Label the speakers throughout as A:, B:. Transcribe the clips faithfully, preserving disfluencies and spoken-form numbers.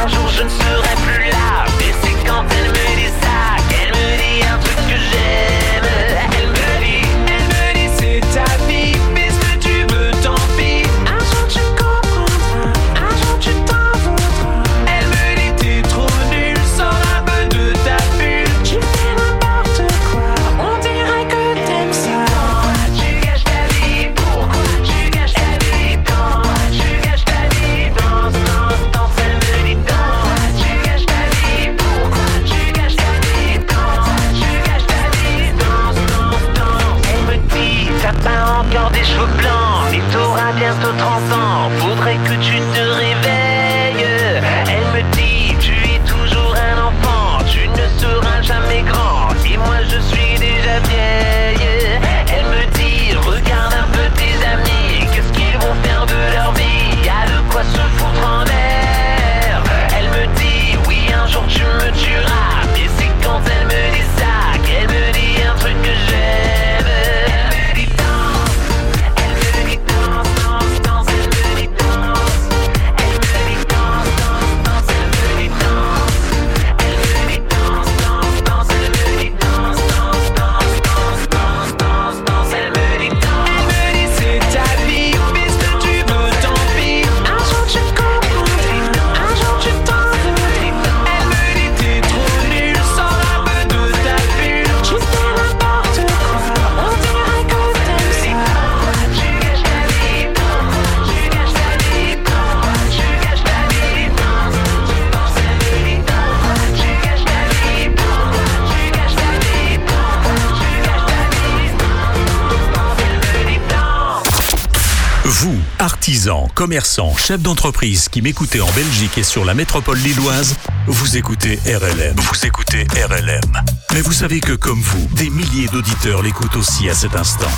A: un jour je ne serai plus là. Mais c'est quand elle me dit ça qu'elle me dit un truc que j'aime. Elle me dit, elle me dit c'est ta vie, fais ce que tu veux, tant pis. Un jour tu comprendras, un jour tu t'en voudras. Elle me dit t'es trop nul, sors un peu de ta bulle. Tu fais n'importe quoi, on dirait que t'aimes ça. Pourquoi tu gâches ta vie, pourquoi tu gâches ta vie, pourquoi tu gâches ta vie, danse, danse, danse. Elle me dit danse, tu gâches ta vie, pourquoi tu gâches ta vie, danse, tu gâches ta vie, danse, danse, danse. Elle me dit t'as pas encore des cheveux blancs, mais t'auras bientôt trente ans, faudrait que tu te réveilles. Elle me dit tu es toujours un enfant, tu ne seras jamais grand, et moi je suis déjà vieille. Elle me dit regarde un peu tes amis, qu'est-ce qu'ils vont faire de leur vie, y a de quoi se foutre en l'air. Elle me dit oui un jour tu me tueras, mais c'est quand elle me dit ça qu'elle me dit un truc que j'aime. Elle me dit danse, elle me dit danse, danse, danse. Elle me dit danse, elle me dit danse, danse, danse. Elle me dit danse, elle me dit danse, danse, danse. Elle me dit danse, danse, danse, danse, danse, danse, danse. Elle me dit danse, elle me dit c'est ta vie, fais ce que tu veux, tant pis. Un jour tu comprendras, un jour tu t'en voudras. Elle me dit t'es trop nul, sors un peu de ta bulle. Tu fais n'importe quoi, on dirait que t'aimes ça. Pourquoi tu gâches ta vie, pourquoi tu gâches ta vie, pourquoi tu gâches ta vie, danse, danse. Elle me dit pourquoi tu gâches ta vie, pourquoi tu gâches ta vie, pourquoi tu gâches ta vie, danse. Elle me dit danse.
B: Vous, artisans, commerçants, chefs d'entreprise qui m'écoutez en Belgique et sur la métropole lilloise, vous écoutez R L M. Vous écoutez R L M. Mais vous savez que comme vous, des milliers d'auditeurs l'écoutent aussi à cet instant.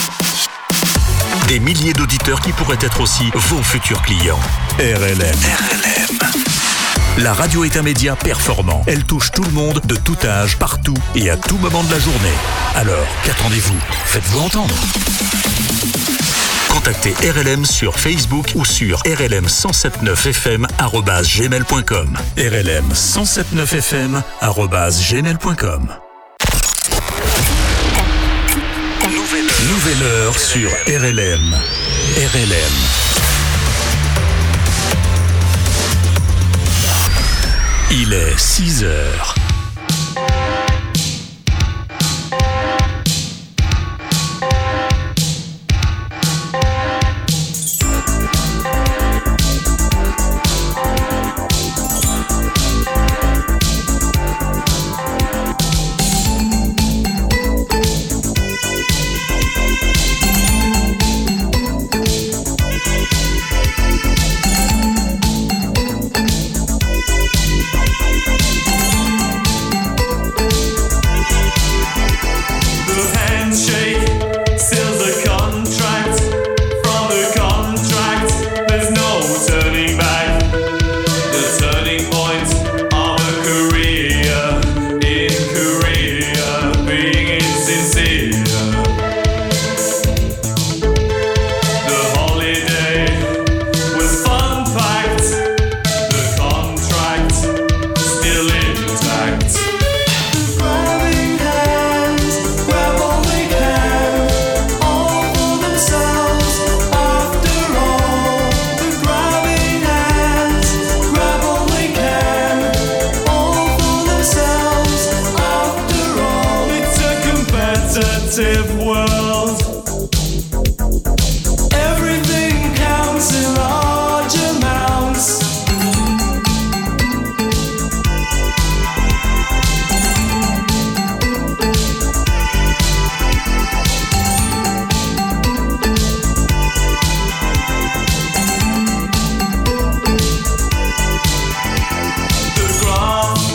B: Des milliers d'auditeurs qui pourraient être aussi vos futurs clients. R L M. R L M. La radio est un média performant. Elle touche tout le monde, de tout âge, partout et à tout moment de la journée. Alors, qu'attendez-vous ? Faites-vous entendre. Contactez R L M sur Facebook ou sur r l m cent soixante-neuf f m arobase gmail point com. R L M cent soixante-neuf f m arobase gmail point com. Nouvelle, Nouvelle heure sur R L M. R L M. Il est six heures.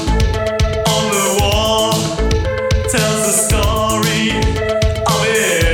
C: Tells the story of it.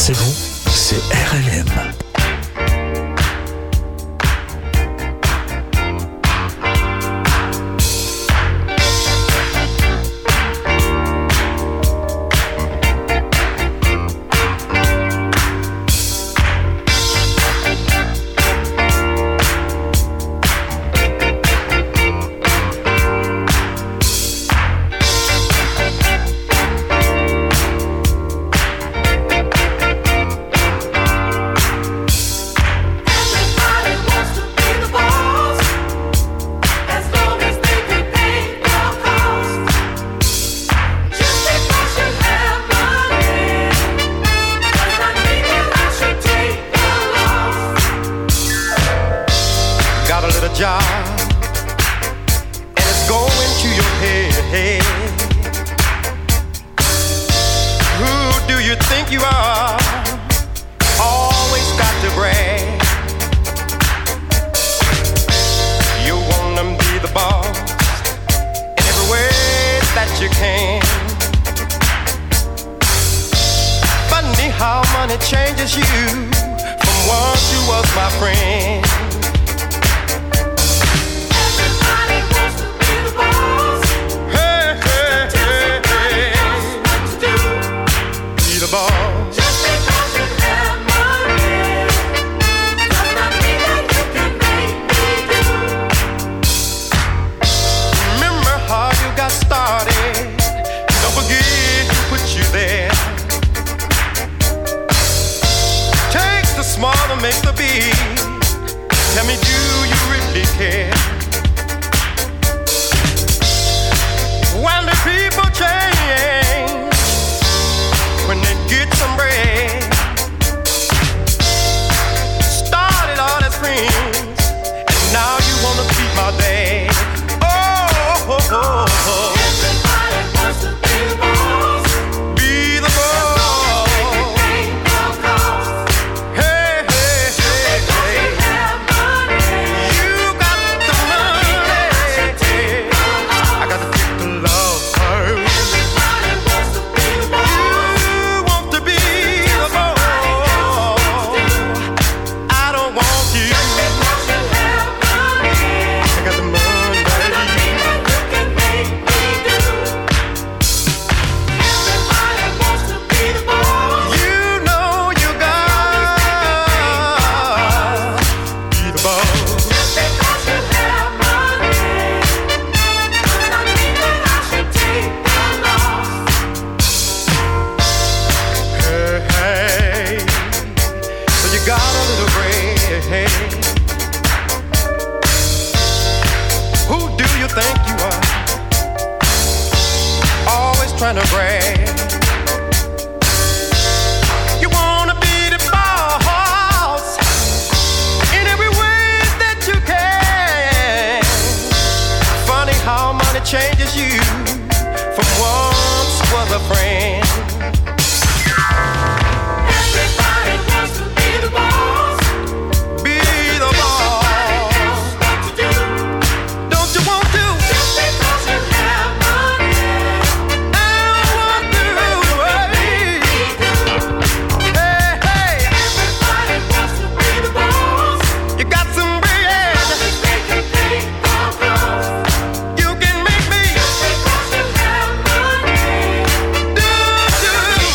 B: c'est bon, c'est R L M.
C: Do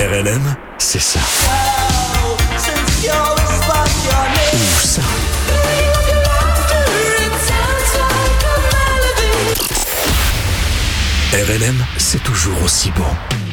B: R L M, c'est ça. Ou ça. R L M, c'est toujours aussi bon.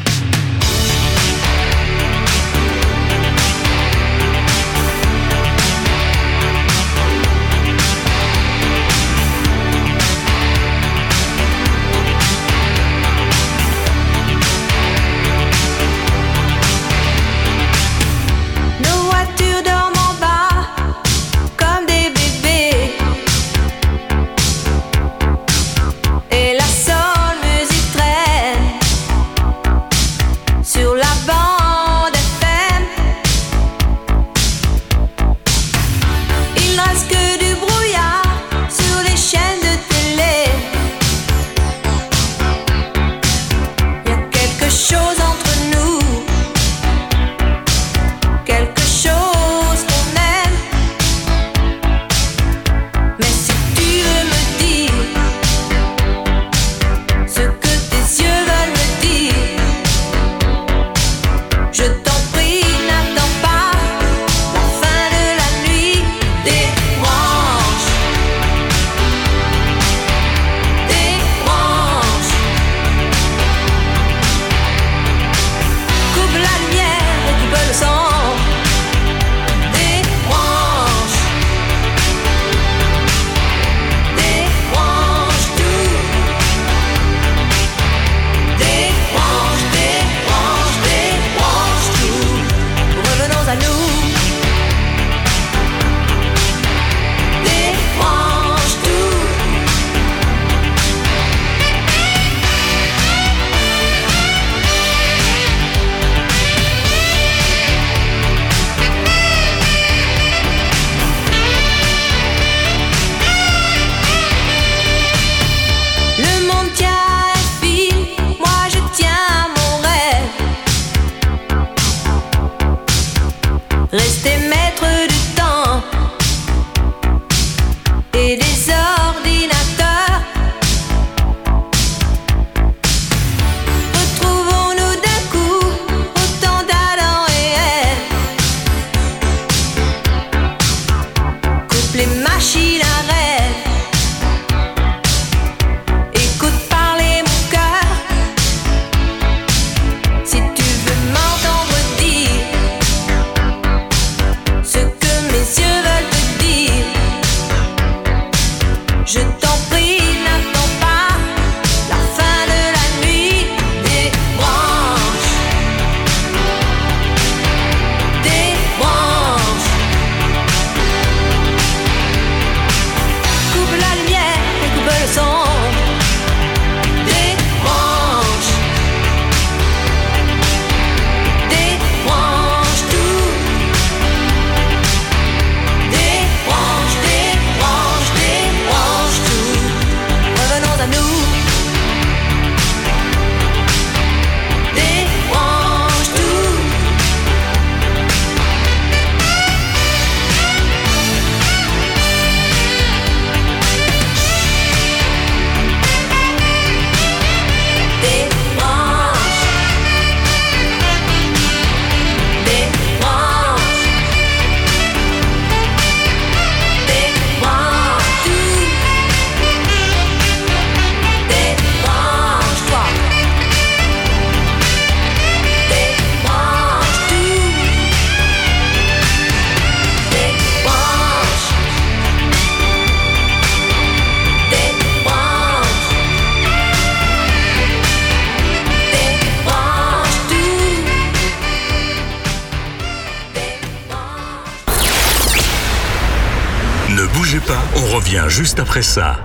B: On revient juste après ça.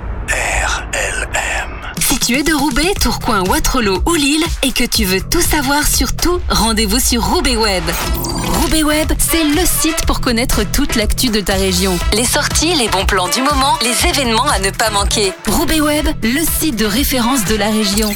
B: R L M.
C: Si tu es de Roubaix, Tourcoing, Wattrelos ou Lille et que tu veux tout savoir sur tout, rendez-vous sur Roubaix Web. Roubaix Web, c'est le site pour connaître toute l'actu de ta région. Les sorties, les bons plans du moment, les événements à ne pas manquer. Roubaix Web, le site de référence de la région.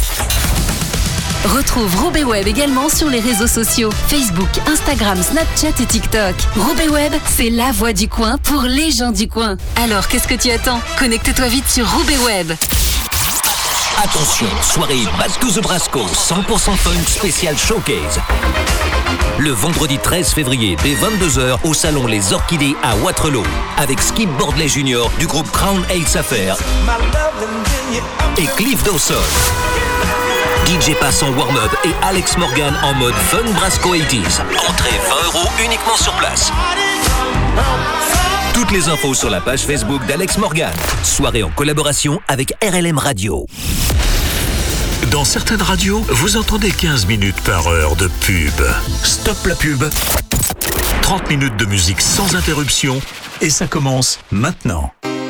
C: Retrouve Roubaix Web également sur les réseaux sociaux Facebook, Instagram, Snapchat et TikTok. Roubaix Web, c'est la voix du coin pour les gens du coin. Alors qu'est-ce que tu attends ? Connecte-toi vite sur Roubaix Web.
D: Attention, soirée Back to the Brasco, cent pour cent fun spécial showcase. Le vendredi treize février, dès vingt-deux heures, au salon Les Orchidées à Waterloo, avec Skip Bordley junior du groupe Crown Heights Affair et Cliff Dawson. D J Pass en warm-up et Alex Morgan en mode Fun Brasco quatre-vingt-dix. Entrée vingt euros uniquement sur place. Toutes les infos sur la page Facebook d'Alex Morgan. Soirée en collaboration avec R L M Radio.
B: Dans certaines radios, vous entendez quinze minutes par heure de pub. Stop la pub. trente minutes de musique sans interruption et ça commence maintenant.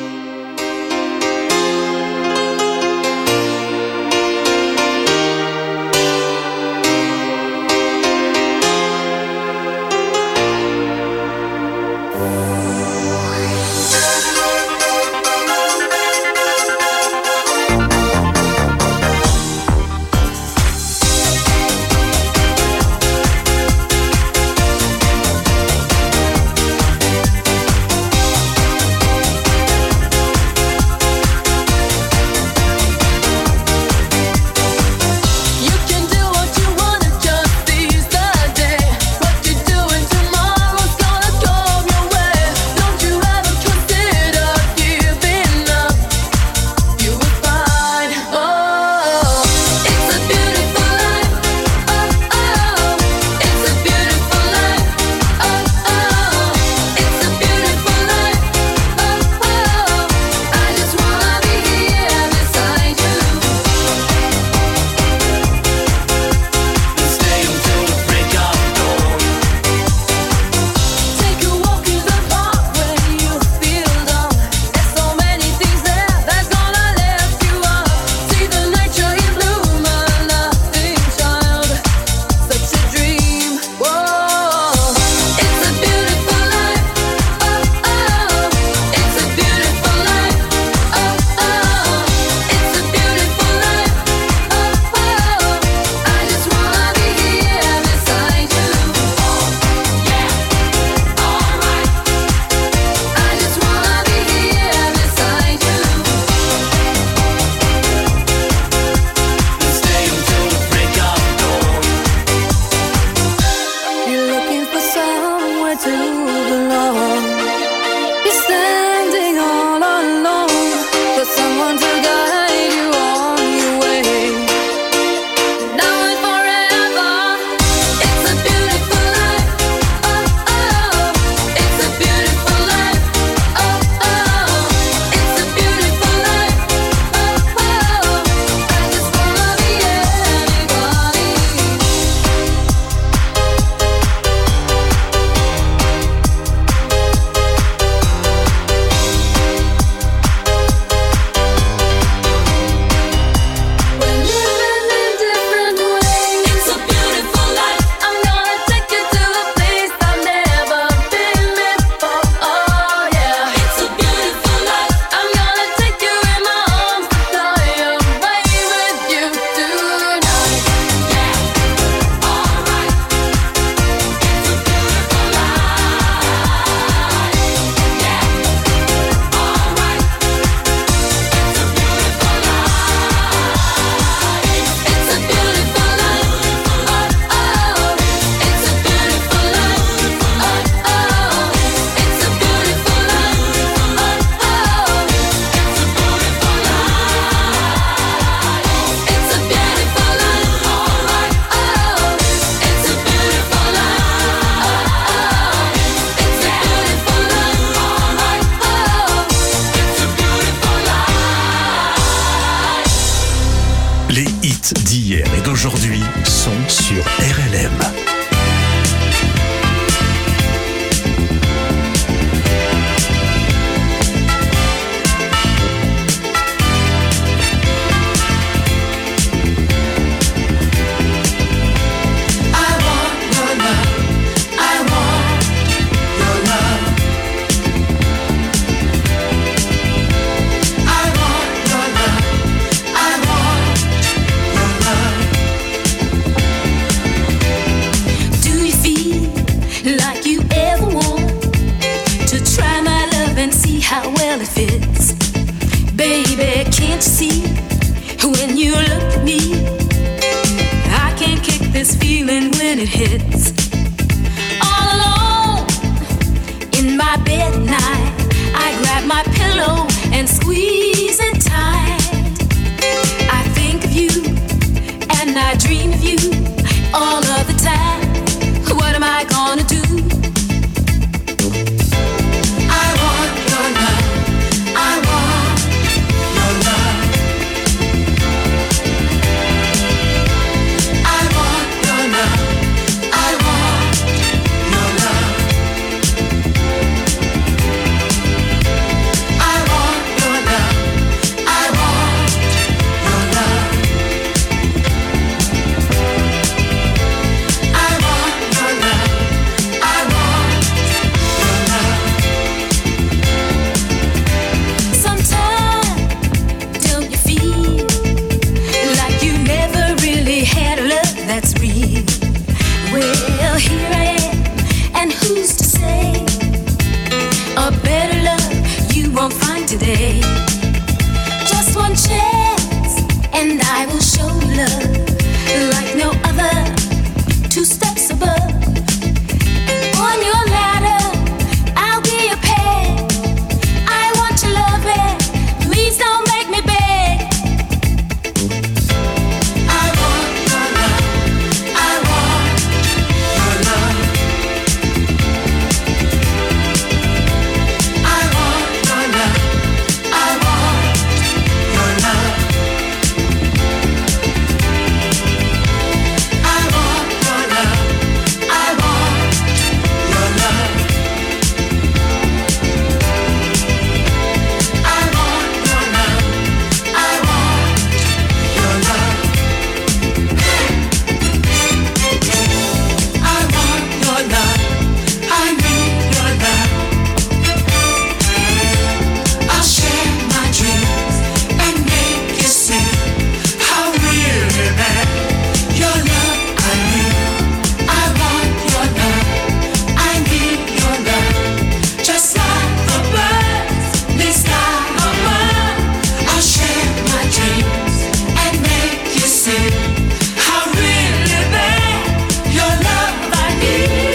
B: d'hier et d'aujourd'hui sont sur R L M.
E: this feeling when it hits. All alone in my bed at night, I grab my pillow and squeeze it tight. I think of you and I dream of you all of the time. What am I gonna do? I want your love. I want your love. I want your love. I want your love. I want your love. I want your love. I want your love. I want your love. Sometimes don't you feel like you never really had a love that's real? Well, here I am, and who's to say a better love you won't find today? Just one chance, and I will show you love like no other. Two steps above. On your ladder, I'll be your pet. I want your loving. Please don't make me beg. I want your love. I want your love. I want your love. I want your love. I want your love. I want your love. I want your love. I want your love. I want your love. I need your love. I'll share my dreams and make you see how really bad your love I need. I want your love. I need your love. Just like the birds, they sky above. I'll share my dreams and make you see how really bad your love I need.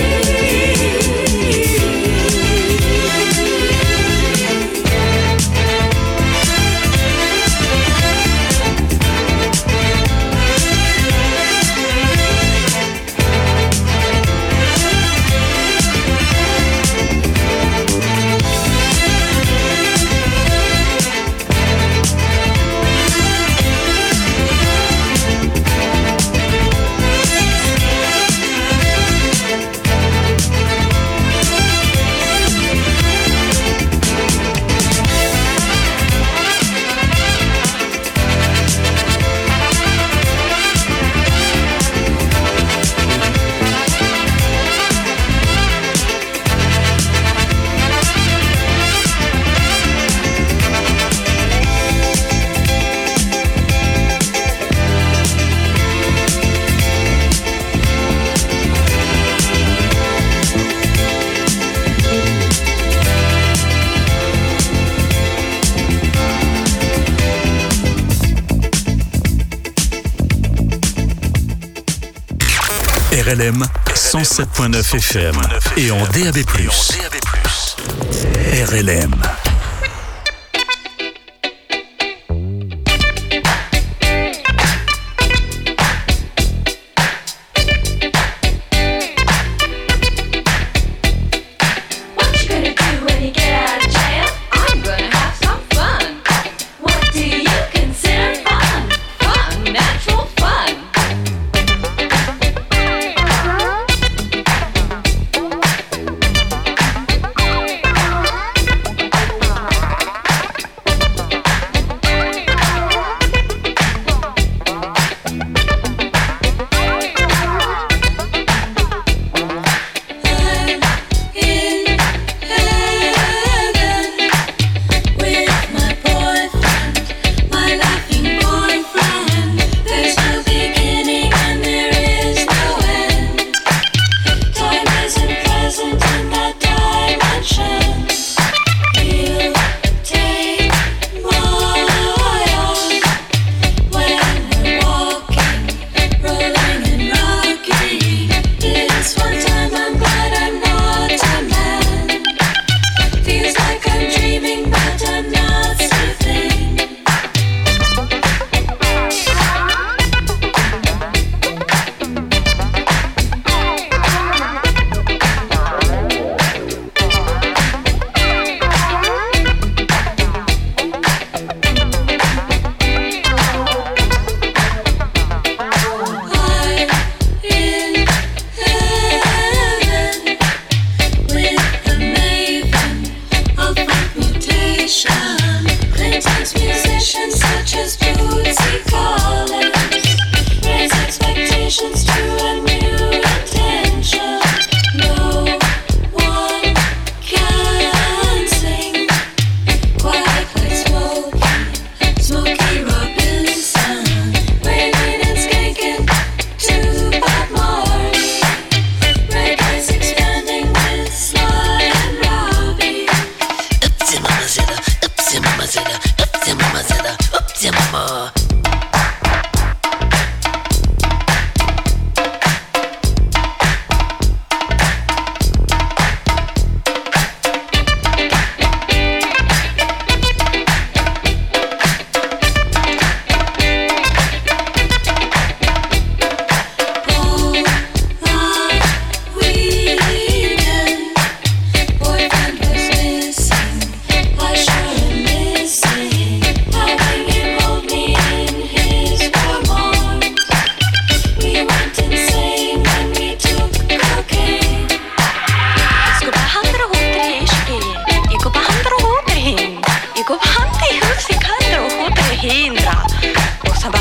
B: R L M cent sept point neuf F M et en D A B plus. R L M.
F: What you gonna do when you get out of jail? I'm gonna have some fun. What do you consider fun? Fun, natural fun.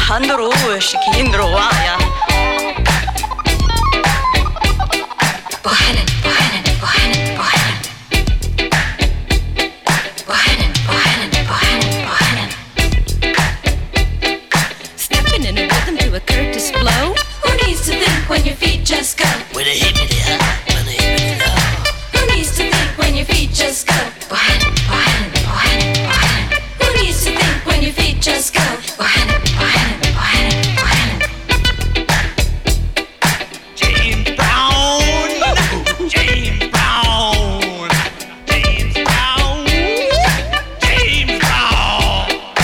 G: 한도로 시킨도로 와야
E: Bohannon, Bohannon, Bohannon, Bohannon. Bohannon, Bohannon, Bohannon, Bohannon.
C: Stepping in a rhythm to a Curtis blow.
E: Who needs to think when your feet just go?
H: With a hippity hop and a hippity low.
E: Who needs to think when your feet just go? Bohannon, Bohannon, Bohannon, Bohannon. Who needs to think when your feet just go? Bohannon, Bohannon, Bohannon, Bohannon.
A: James Brown, James Brown, James Brown, James Brown.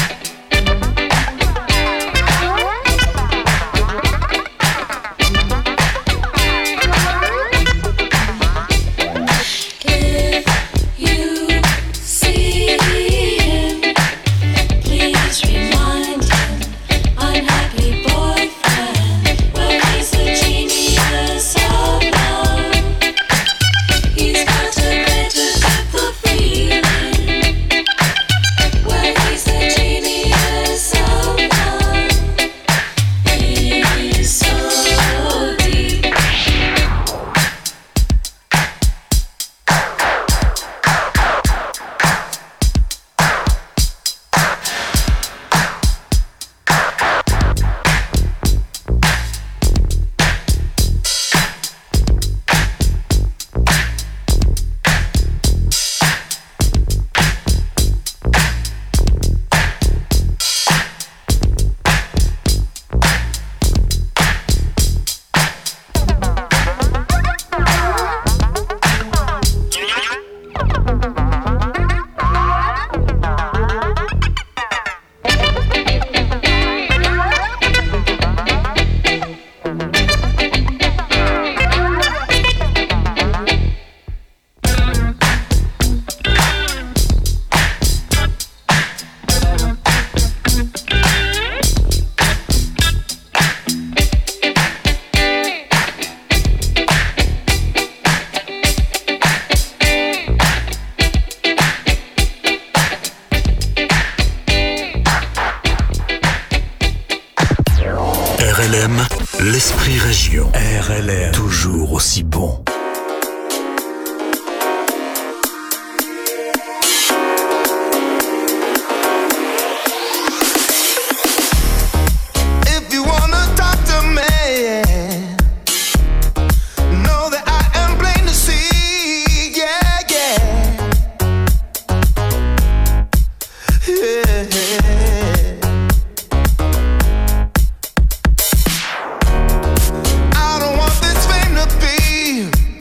E: If you see him, please remind him, unhappy boyfriend, well he's the genius of love. He's got a greater depth of feeling. Well he's the genius of love. He's so deep.
B: R L M, l'esprit région. R L M, toujours aussi bon.
I: If you wanna talk to me, know that I am plain to see. Yeah, yeah. Yeah. I don't want this fame to be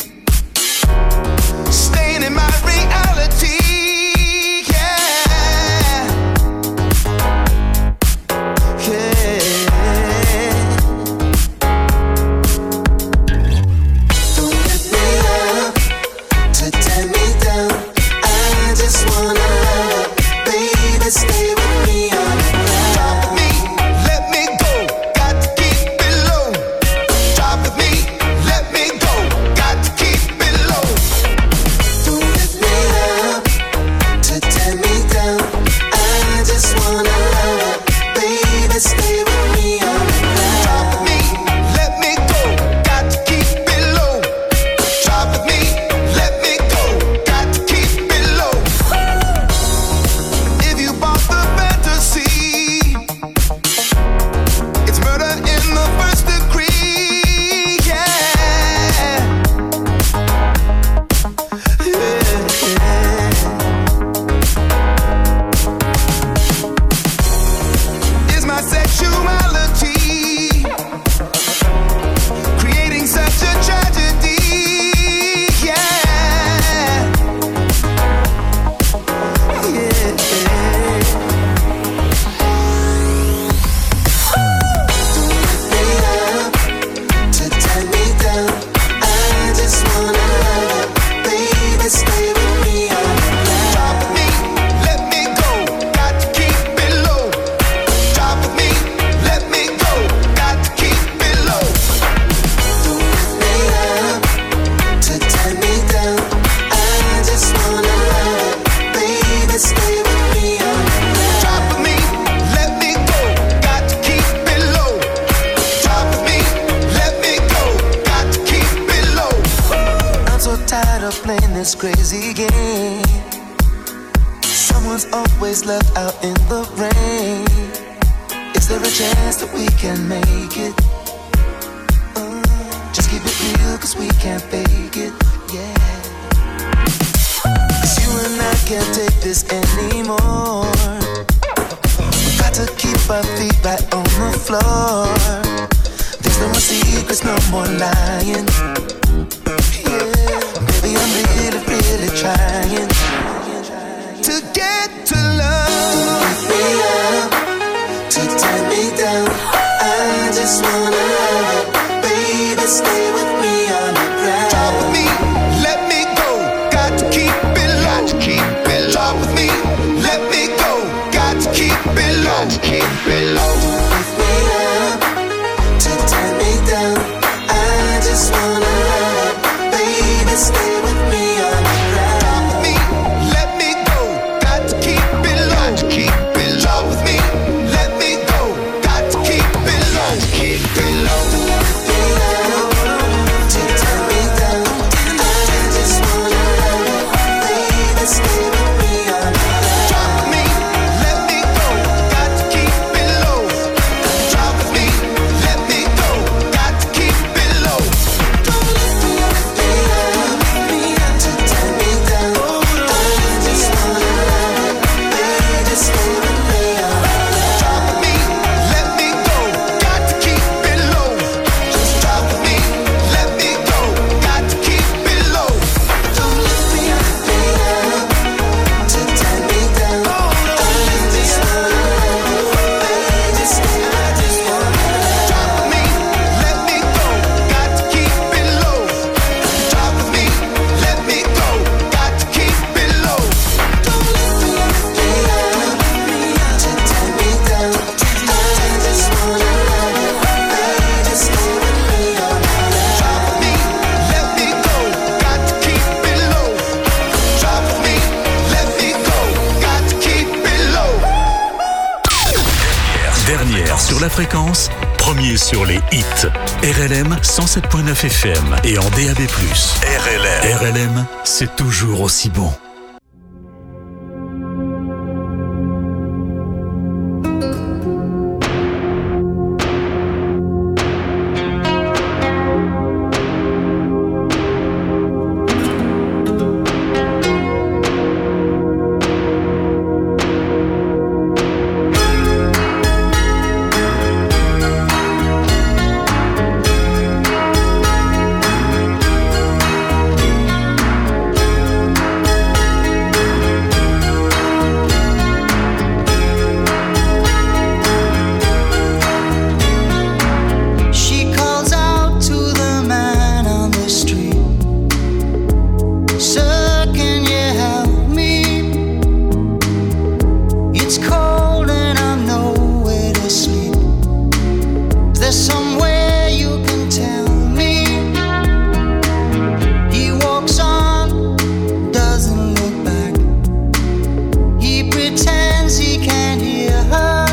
I: playing this crazy game. Someone's always left out in the rain. Is there a chance that we can make it? Uh, just keep it real, cause we can't fake it, yeah. Cause you and I can't take this anymore. We've got to keep our feet right on the floor. There's no more secrets, no more lying. Yeah, baby, I'm really, really trying to get to love. To wake me up, to tie me down. I just wanna love it. Baby, stay with me on the ground. Talk with me, let me go. Got to keep it low. Got to keep it low. Talk with me, let me go. Got to keep it low. Got to keep it low. Wake me up, to tie me down. I just wanna love it. Baby, stay with me on the ground. Talk with me, let me go. Got to keep it low. Got to keep it low. Talk with me, let me go. Got to keep it low. Got to keep it low. To tie me down. I just wanna love it. Baby, stay with me on the ground. Talk with me, let me go. Got to keep it low. Talk with me, let me go. Got to keep it low. Don't lift me up, lift me up, to tie me down. I just wanna love it. Baby, stay with me on the ground. Talk with me, let me go. Got to keep it low. Just talk with me, let me go. Got to keep it low. Don't lift me up, to tie me down. I just wanna love it. Baby, stay with me on the ground. Talk with me, let me go. Got to keep it low. Talk with me, let me go. Got to keep it low. Don't lift me up, to tie me down. I just wanna love it. Baby, stay with me on the ground. Talk with me, let me go. Got to keep it low. Talk with me, let me go. Got to keep it low.
B: Dernière sur la fréquence, premier sur les hits. R L M cent sept point neuf F M et en D A B plus. R L M. R L M, c'est toujours aussi bon.
J: She calls out to the man on the street. Sir, can you help me? It's cold and I'm nowhere to sleep. Is there somewhere you can tell me? He walks on, doesn't look back. He pretends he can't hear her.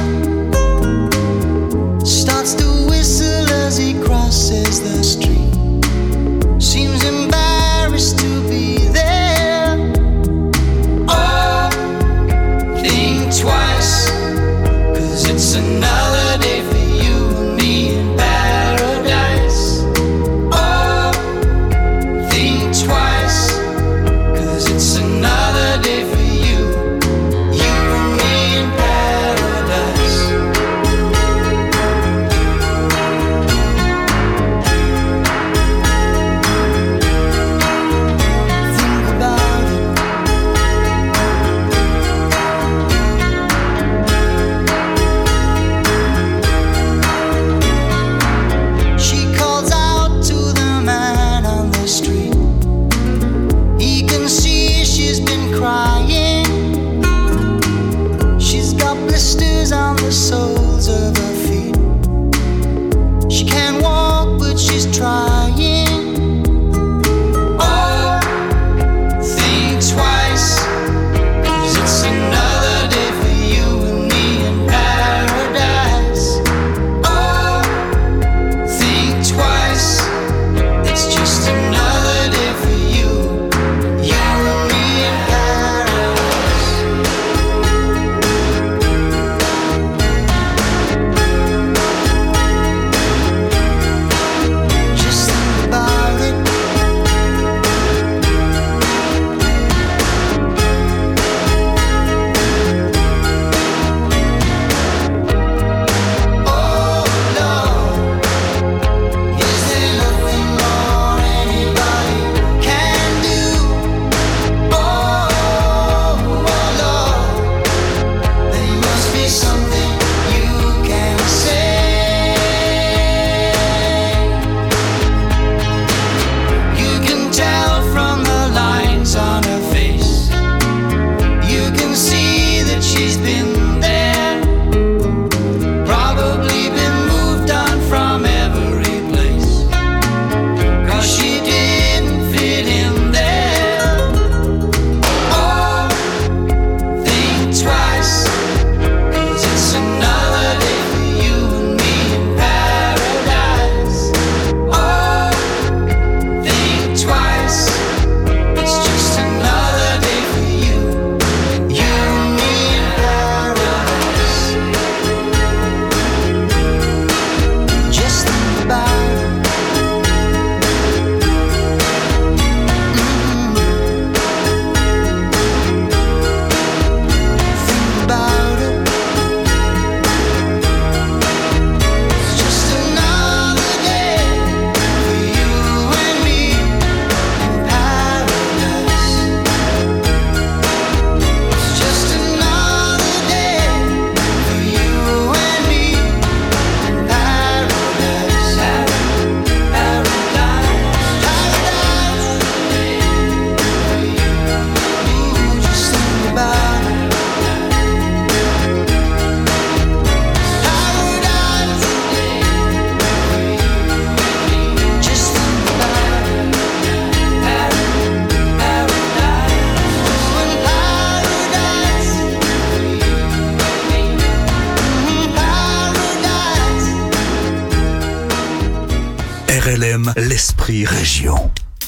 J: Starts to whistle as he crosses the street. Seems embarrassed to be there. Oh, think twice, cause it's another day for you and me in paradise. Oh, think twice, cause it's another day for you, you and me in paradise.
B: L M, l'esprit région.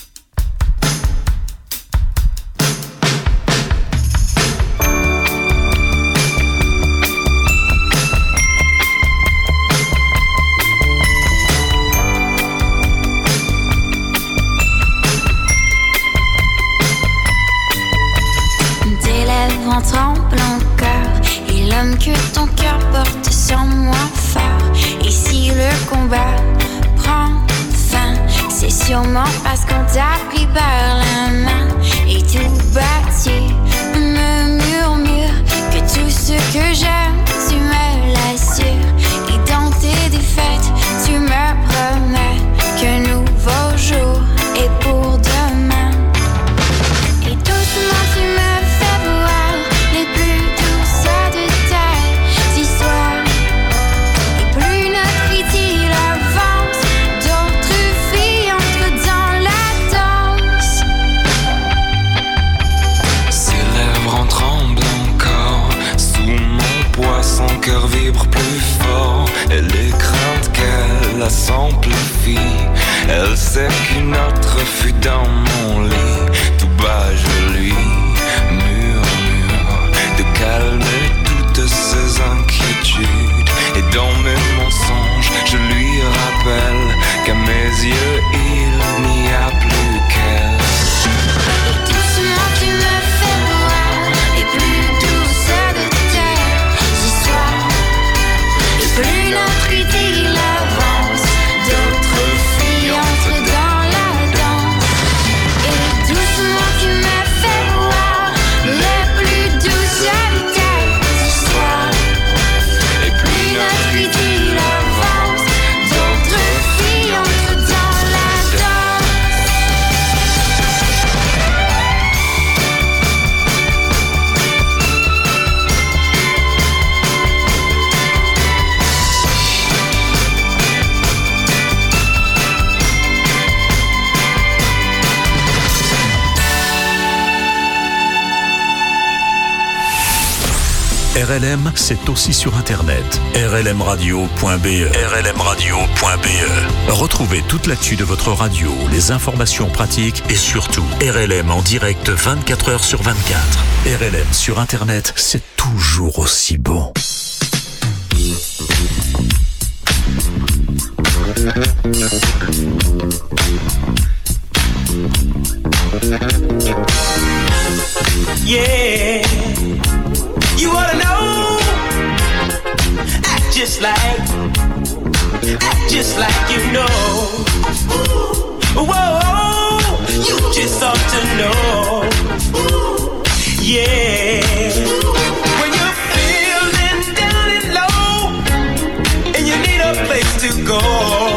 E: Tes lèvres en tremblant cœur, et l'homme que ton cœur porte sans moi fort. Et si le combat prend fin, c'est sûrement parce qu'on t'a pris par la main. Et tout bâti me murmure que tout ce que j'aime, tu me l'assures. Et dans tes défaites, tu me promets qu'un nouveau jour est pour demain. Et doucement tu me fais voir les plus douces de tes histoires. Et plus notre idylle avance, d'autres filles entrent dans la danse.
K: Ses lèvres en tremblent encore. Sous mon poids, son cœur vibre plus fort. Et les craintes qu'elle a s'amplifient. Elle sait qu'une autre fut dans mon lit. Tout bas je lui murmure de calmer toutes ses inquiétudes. Et dans mes mensonges je lui rappelle qu'à mes yeux il n'y a plus qu'elle.
E: Doucement tu me fais voir les plus douces de tes histoires. Et plus notre idylle avance, d'autres filles entrent dans la danse. Et doucement tu me fais voir les plus douces de tes histoires. Et plus notre idylle avance, d'autres filles entrent dans la danse.
B: R L M, c'est aussi sur Internet. r l m radio point b e. r l m radio point b e. Retrouvez toute l'actu de votre radio, les informations pratiques et surtout R L M en direct vingt-quatre heures sur vingt-quatre. R L M sur Internet, c'est toujours aussi bon.
L: Yeah, you wanna know? Act just like, act just like you know. Whoa, you just ought to know. Yeah, when you're feeling down and low, and you need a place to go.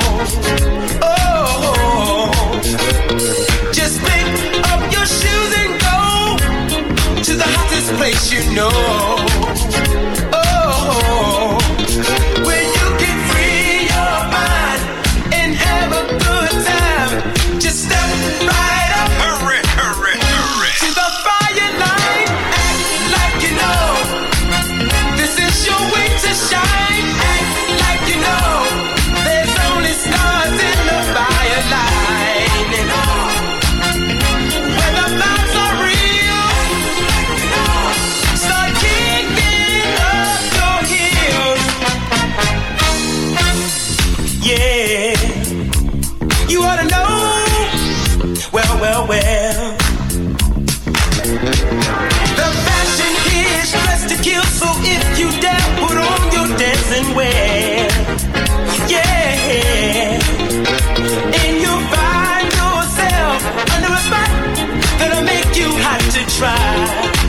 L: Oh, just pick up your shoes and go to the hottest place you know. Oh, where you can free your mind and have a good time. Just step right up, hurry, hurry, hurry, to the fire line. Act like you know this is your way to shine. Act like you know there's only stars in the fire line. When the vibes are real, start kicking up your heels. Yeah, you ought to know. Well, well, well. The fashion here is dressed to kill, so if you dare, put on your dancing wear. Yeah, and you'll find yourself under a spot that'll make you hot to try.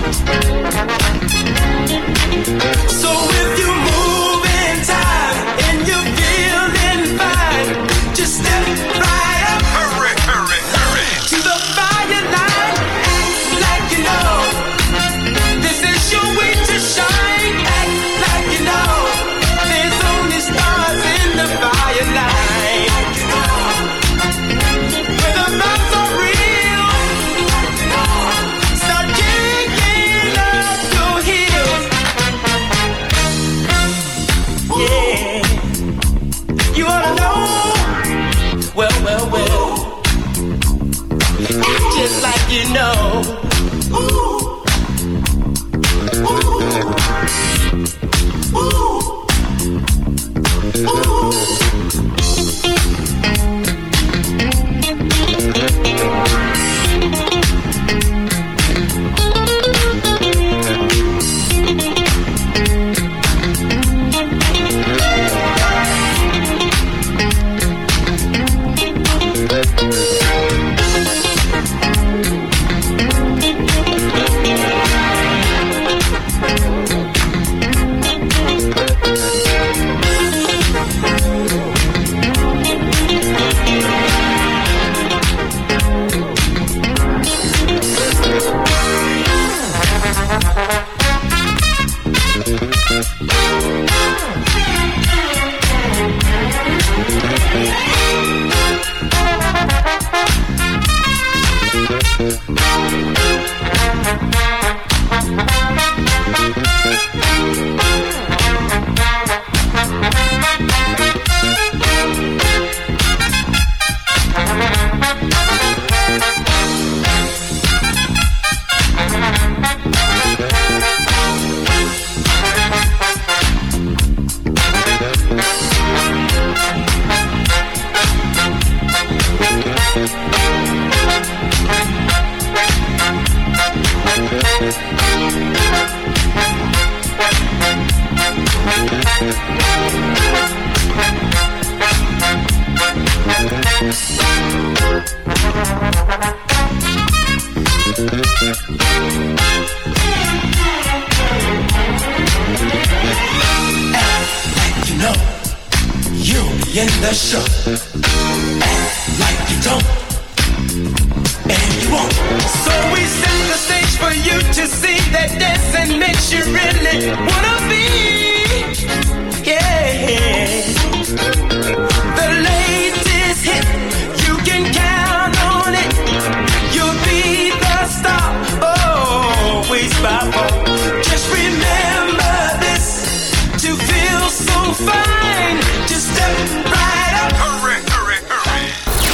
L: So if you move in time and you're feeling fine, just step right up, hurry, hurry, hurry, to the fire line. Act like you know this is your way to shine. Act like you know there's only stars in the fire line. Act like you know you'll be in the show. Act like you don't, and you won't. So we set the stage for you to see that dancing makes you really wanna be. Yeah. The latest hit, you can count on it. You'll be the star, always by far. Just remember this, to feel so fine, just step right up. Hurry, hurry, hurry.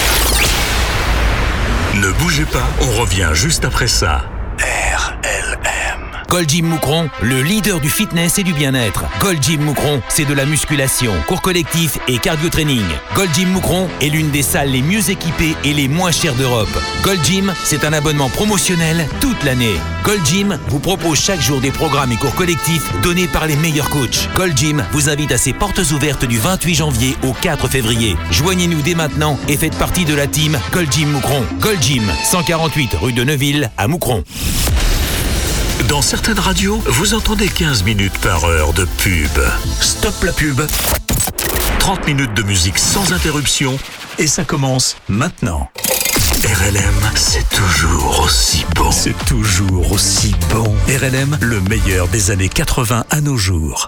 B: Ne bougez pas, on revient juste après ça. R L M.
D: Gold Gym Moucron, le leader du fitness et du bien-être. Gold Gym Moucron, c'est de la musculation, cours collectif et cardio training. Gold Gym Moucron est l'une des salles les mieux équipées et les moins chères d'Europe. Gold Gym, c'est un abonnement promotionnel toute l'année. Gold Gym vous propose chaque jour des programmes et cours collectifs donnés par les meilleurs coachs. Gold Gym vous invite à ses portes ouvertes du vingt-huit janvier au quatre février. Joignez-nous dès maintenant et faites partie de la team Gold Gym Moucron. Gold Gym, cent quarante-huit rue de Neuville à Moucron.
B: Dans certaines radios, vous entendez quinze minutes par heure de pub. Stop la pub. trente minutes de musique sans interruption et ça commence maintenant. R L M, c'est toujours aussi bon. C'est toujours aussi bon. R L M, le meilleur des années quatre-vingts à nos jours.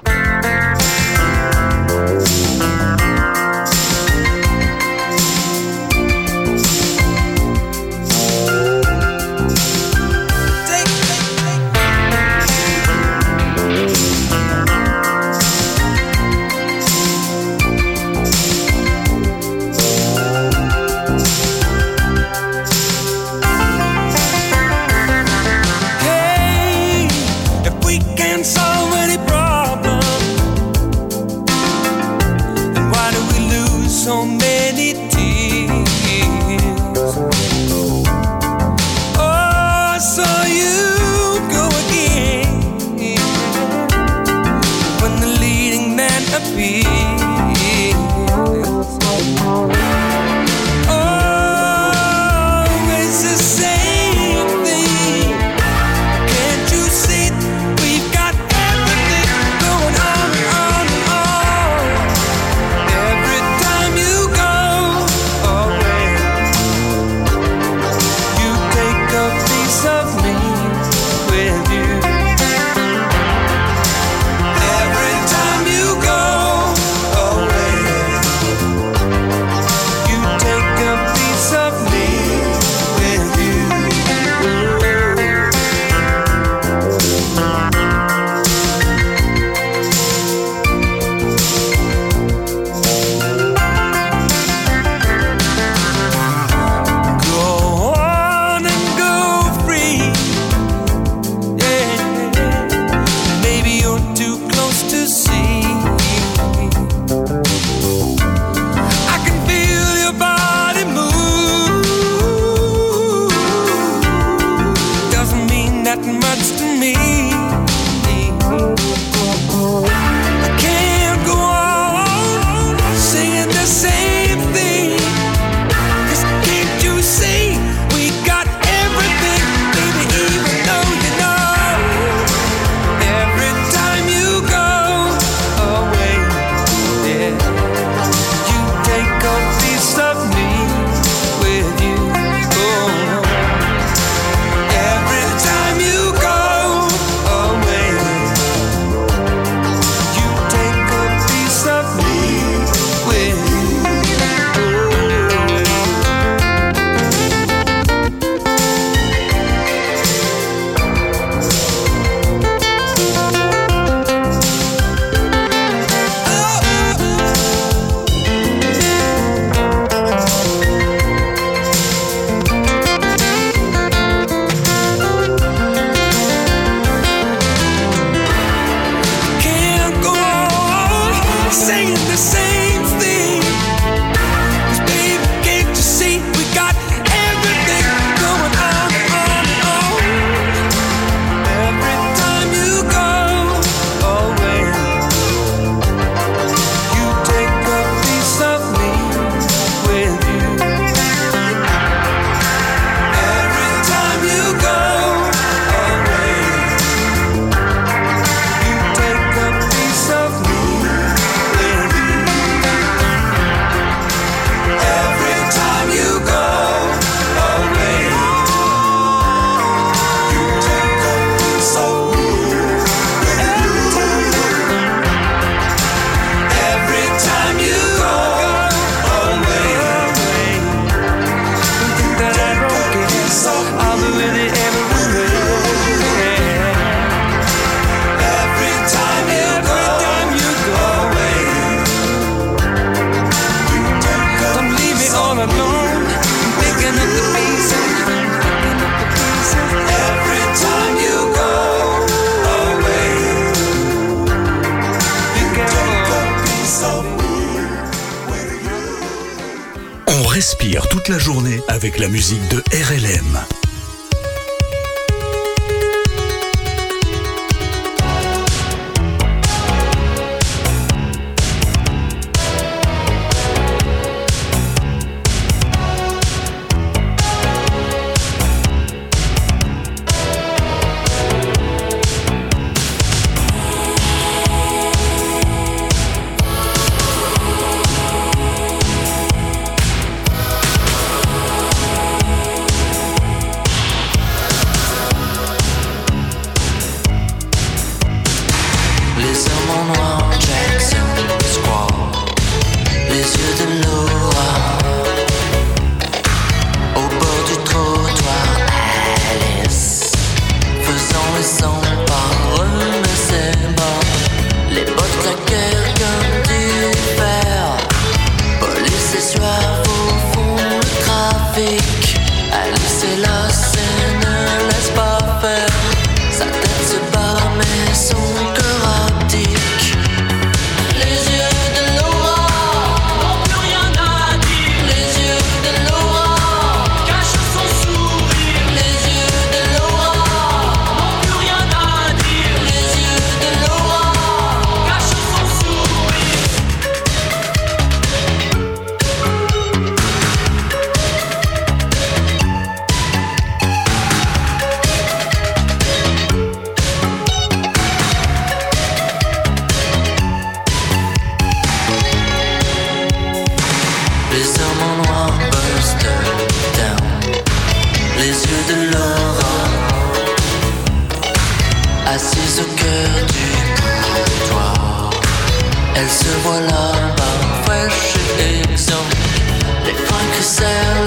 L: Hey, if we can solve any problem,
B: s'inspire toute la journée avec la musique de R L M.
M: Assise au cœur du boudoir, elle se voit là-bas, fraîche et exempte. Les freins crissent